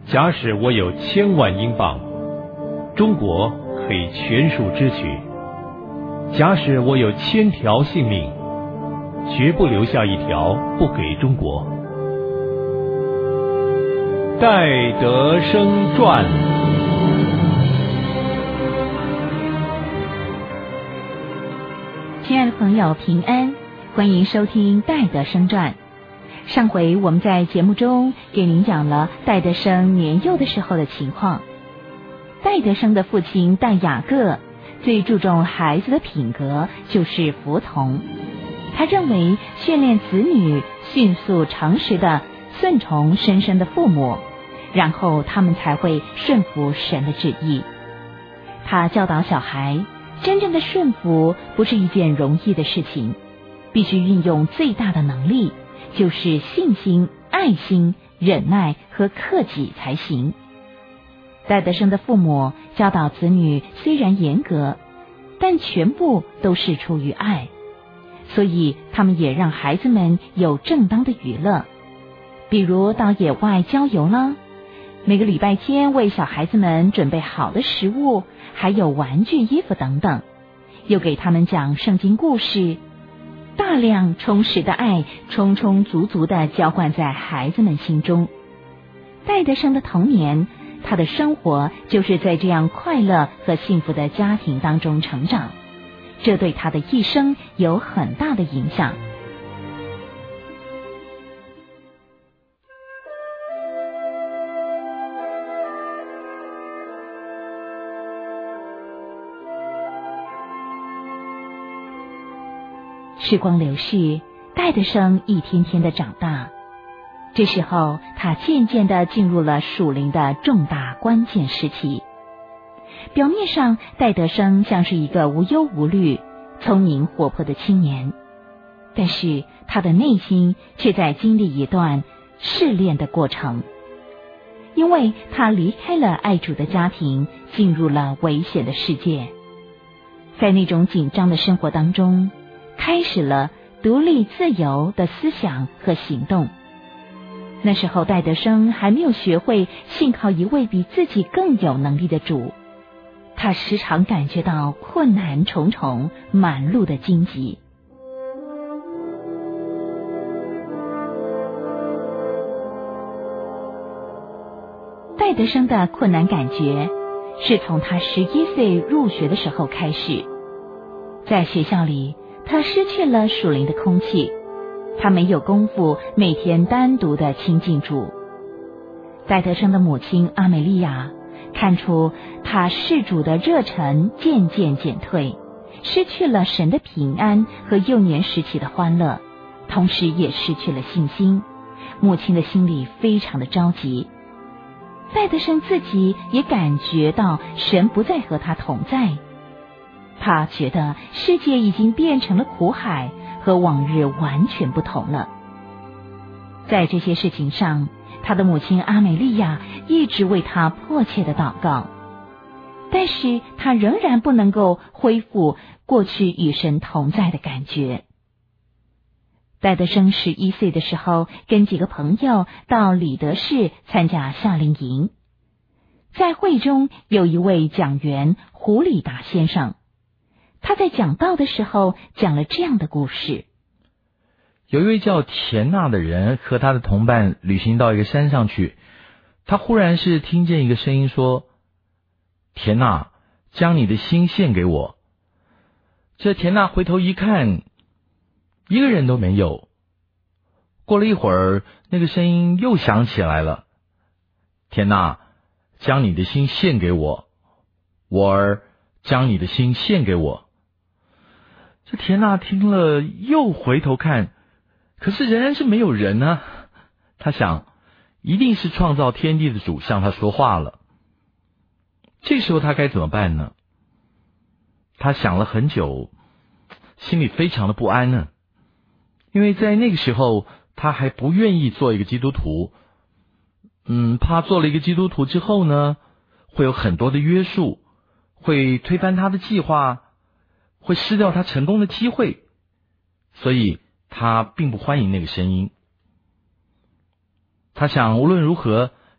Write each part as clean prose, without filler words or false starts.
假使我有1000万英镑，中国可以全数支取。假使我有1000条性命，绝不留下一条不给中国。戴德生传。 亲爱的朋友，平安，欢迎收听戴德生传。上回我们在节目中给您讲了戴德生年幼的时候的情况。戴德生的父亲戴雅各最注重孩子的品格就是服从，他认为训练子女迅速诚实的顺从深深的父母，然后他们才会顺服神的旨意。他教导小孩，真正的顺服不是一件容易的事情，必须运用最大的能力，就是信心、爱心、忍耐和克己才行。戴德生的父母教导子女虽然严格，但全部都是出于爱，所以他们也让孩子们有正当的娱乐，比如到野外郊游啦，每个礼拜天为小孩子们准备好的食物，还有玩具、衣服等等，又给他们讲圣经故事，大量充实的爱充充足足地浇灌在孩子们心中。戴德生的童年，他的生活就是在这样快乐和幸福的家庭当中成长，这对他的一生有很大的影响。时光流逝，戴德生一天天的长大。这时候，他渐渐地进入了属灵的重大关键时期。表面上，戴德生像是一个无忧无虑、聪明活泼的青年，但是他的内心却在经历一段试炼的过程，因为他离开了爱主的家庭，进入了危险的世界。在那种紧张的生活当中，开始了独立自由的思想和行动。那时候戴德生还没有学会信靠一位比自己更有能力的主，他时常感觉到困难重重，满路的荆棘。戴德生的困难感觉是从他11岁入学的时候开始。在学校里，他失去了属灵的空气，他没有功夫每天单独的亲近主。戴德生的母亲阿美利亚看出他事主的热忱渐渐减退，失去了神的平安和幼年时期的欢乐，同时也失去了信心。母亲的心里非常的着急。戴德生自己也感觉到神不再和他同在，他觉得世界已经变成了苦海，和往日完全不同了。在这些事情上，他的母亲阿美利亚一直为他迫切的祷告，但是他仍然不能够恢复过去与神同在的感觉。戴德生11岁的时候，跟几个朋友到里德市参加夏令营，在会中有一位讲员胡里达先生，他在讲道的时候讲了这样的故事。 有一位叫田纳的人和他的同伴旅行到一个山上去，他忽然是听见一个声音说：田纳，将你的心献给我。这田纳回头一看，一个人都没有。过了一会儿，那个声音又响起来了：田纳，将你的心献给我，我儿，将你的心献给我。这田纳听了又回头看，可是仍然是没有人啊。他想，一定是创造天地的主向他说话了。这时候他该怎么办呢？他想了很久，心里非常的不安呢。因为在那个时候他还不愿意做一个基督徒，怕做了一个基督徒之后呢，会有很多的约束，会推翻他的计划，会失掉他成功的机会，所以他并不欢迎那个声音。他想无论如何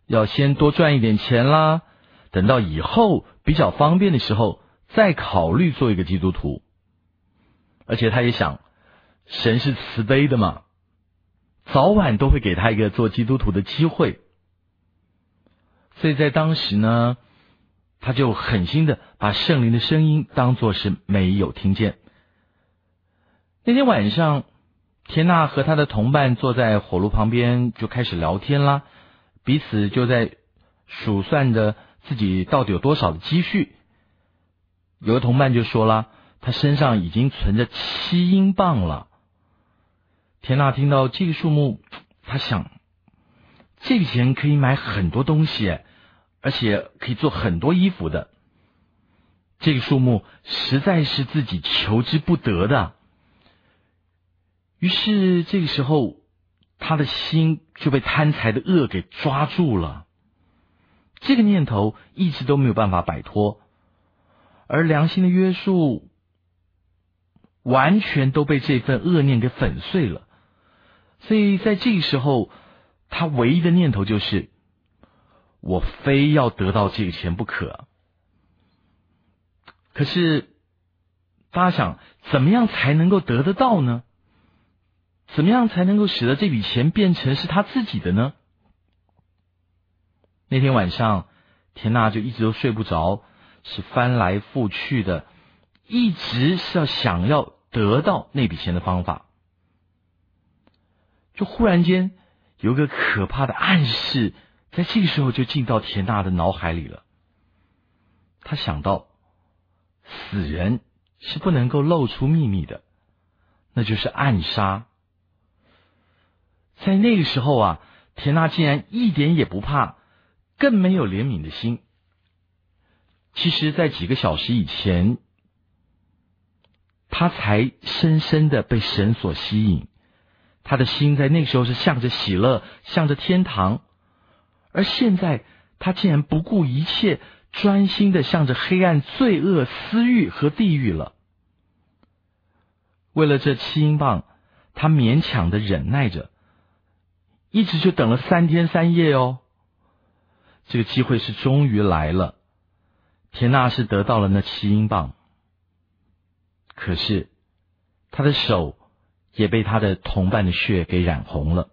要先多赚一点钱啦，等到以后比较方便的时候再考虑做一个基督徒。而且他也想，神是慈悲的嘛，早晚都会给他一个做基督徒的机会。所以在当时呢，他就狠心的把圣灵的声音当作是没有听见。那天晚上，田娜和他的同伴坐在火炉旁边就开始聊天啦，彼此就在数算着自己到底有多少的积蓄。有个同伴就说了，他身上已经存着7英镑了。田娜听到这个数目，他想，这笔钱可以买很多东西，而且可以做很多衣服的。这个数目实在是自己求之不得的。于是这个时候，他的心就被贪财的恶给抓住了。这个念头一直都没有办法摆脱，而良心的约束完全都被这份恶念给粉碎了。所以在这个时候，他唯一的念头就是，我非要得到这个钱不可。可是大家想，怎么样才能够得得到呢？怎么样才能够使得这笔钱变成是他自己的呢？那天晚上，田娜就一直都睡不着，是翻来覆去的，一直是想要得到那笔钱的方法。就忽然间有一个可怕的暗示，在这个时候就进到田娜的脑海里了。他想到，死人是不能够露出秘密的，那就是暗杀。在那个时候啊，田娜竟然一点也不怕，更没有怜悯的心。其实在几个小时以前，他才深深的被神所吸引，他的心在那个时候是向着喜乐，向着天堂。而现在他竟然不顾一切，专心的向着黑暗、罪恶、私欲和地狱了。为了这7英镑，他勉强的忍耐着，一直就等了3天3夜哦。这个机会是终于来了，田娜是得到了那7英镑，可是他的手也被他的同伴的血给染红了。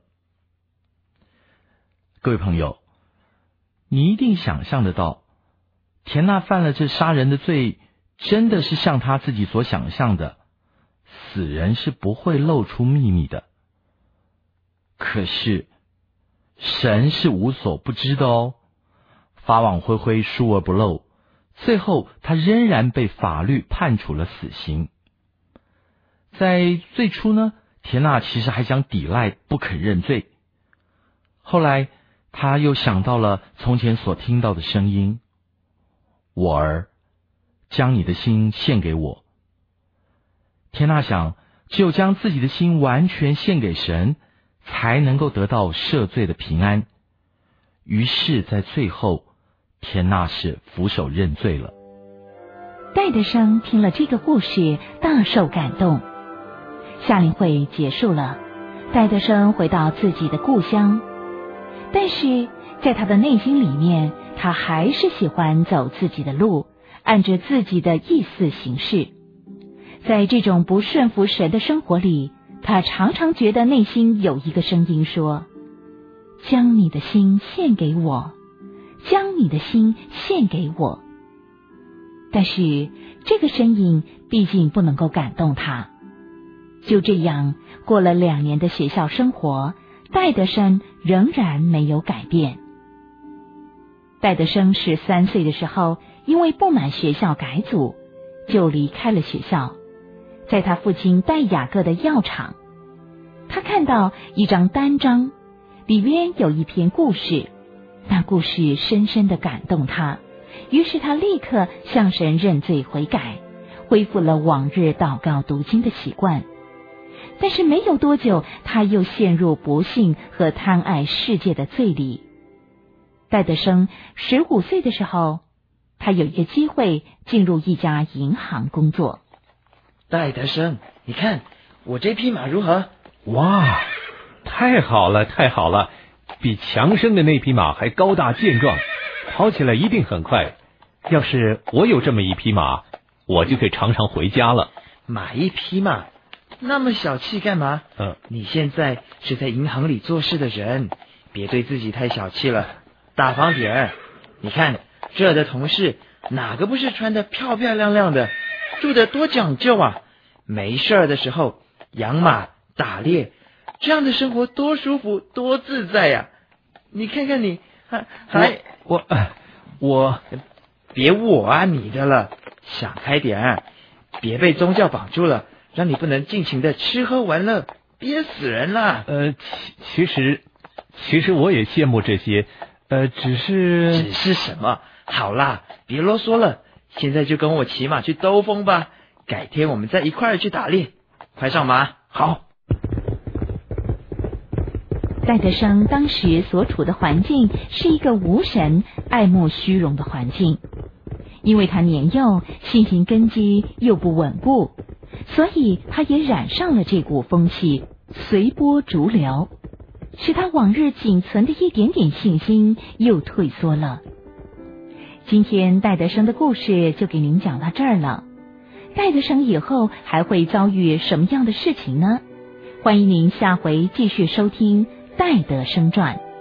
各位朋友，你一定想象得到，田娜犯了这杀人的罪，真的是像他自己所想象的，死人是不会露出秘密的。可是神是无所不知的哦，法网恢恢，疏而不漏，最后他仍然被法律判处了死刑。在最初呢，田娜其实还想抵赖，不肯认罪。后来他又想到了从前所听到的声音，我儿，将你的心献给我。田娜想，只有将自己的心完全献给神，才能够得到赦罪的平安。于是在最后，田娜是俯首认罪了。 戴德生听了这个故事，大受感动。夏令会结束了，戴德生回到自己的故乡，但是在他的内心里面，他还是喜欢走自己的路，按着自己的意思行事。在这种不顺服神的生活里，他常常觉得内心有一个声音说，将你的心献给我，将你的心献给我。但是这个声音毕竟不能够感动他。就这样过了2年的学校生活，戴德生仍然没有改变。戴德生13岁的时候，因为不满学校改组，就离开了学校。在他父亲戴雅各的药厂，他看到一张单张，里边有一篇故事，那故事深深地感动他，于是他立刻向神认罪悔改，恢复了往日祷告读经的习惯。但是没有多久，他又陷入不幸和贪爱世界的罪里。戴德生15岁的时候，他有一个机会进入一家银行工作。 戴德生，你看我这匹马如何？ 哇，太好了，太好了！ 比强生的那匹马还高大健壮，跑起来一定很快。要是我有这么一匹马，我就可以常常回家了。 买一匹马，那么小气干嘛？你现在是在银行里做事的人，别对自己太小气了，大方点儿。你看这儿的同事，哪个不是穿得漂漂亮亮的，住得多讲究啊？没事儿的时候养马打猎，这样的生活多舒服多自在呀！你看看你， 我别我啊你的了，想开点儿，别被宗教绑住了，让你不能尽情的吃喝玩乐，憋死人了。 其实我也羡慕这些，只是什么？好啦，别啰嗦了，现在就跟我骑马去兜风吧，改天我们再一块儿去打猎。快上马！ 好。 戴德生当时所处的环境是一个无神、爱慕虚荣的环境，因为他年幼，性情根基又不稳固，所以他也染上了这股风气，随波逐流，使他往日仅存的一点点信心又退缩了。今天戴德生的故事就给您讲到这儿了。戴德生以后还会遭遇什么样的事情呢？欢迎您下回继续收听《戴德生传》。